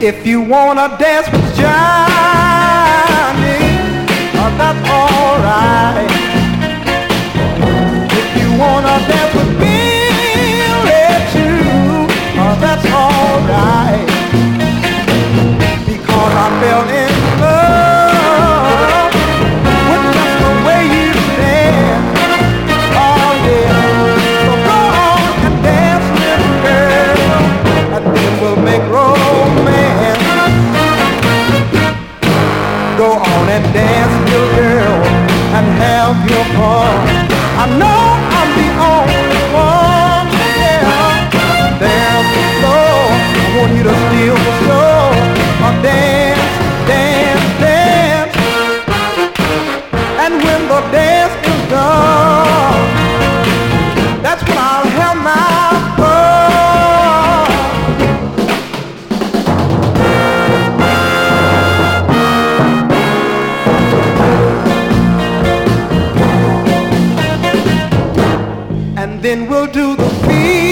If you wanna dance with Johnny, that's alright. If you wanna dance with Billy too, that's alright. Because I fell in love with just the way you dance. Oh yeah. So go on and dance, little girl, and then we'll make romance. Go on and dance, little girl, and have your fun. I know I'm the only one, yeah. Dance slow, I want you to steal the show. Dance, dance, dance. And when the dance is done, that's when I'll have my fun. And then we'll do the beat.